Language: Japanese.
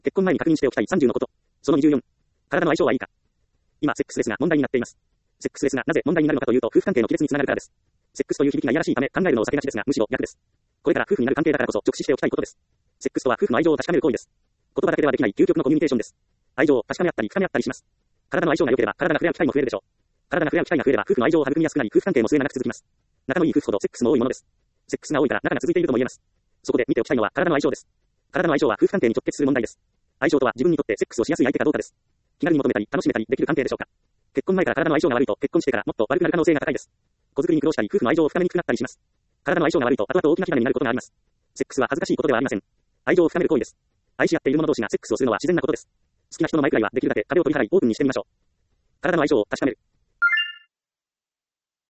結婚前に確認しておきたい30のこと。その24。体の相性はいいか。今、セックスレスが問題になっています。セックスレスがなぜ問題になるのかというと、夫婦関係の亀裂につながるからです。セックスという響きがいやらしいため考えるのを避けがちですが、むしろ逆です。これから夫婦になる関係だからこそ直視しておきたいことです。セックスとは夫婦の愛情を確かめる行為です。言葉だけではできない究極のコミュニケーションです。愛情を確かめ合ったり深め合ったりします。体の相性が良ければ体が触れ合う機会も増えるでしょう。体が触れ合う機会が増えれば夫婦の愛情を育みやすくなり、夫婦関係も末永く続きます。仲のいい夫婦ほどセックスも多いものです。セックスが多いから仲が続いているとも言えます。そこで見ておきたいのは体の相性です。体の相性は夫婦関係に直結する問題です。相性とは自分にとってセックスをしやすい相手かどうかです。気軽に求めたり楽しめたりできる関係でしょうか。結婚前から体の相性が悪いと結婚してからもっと悪くなる可能性が高いです。子作りに苦労したり夫婦の愛情を深めにくくなったりします。体の相性が悪いと後々大きな被害になることがあります。セックスは恥ずかしいことではありません。愛情を深める行為です。愛し合っている者同士がセックスをするのは自然なことです。好きな人の前くらいはできるだけ壁を取り払いオープンにしてみましょう。体の相性を確かめる。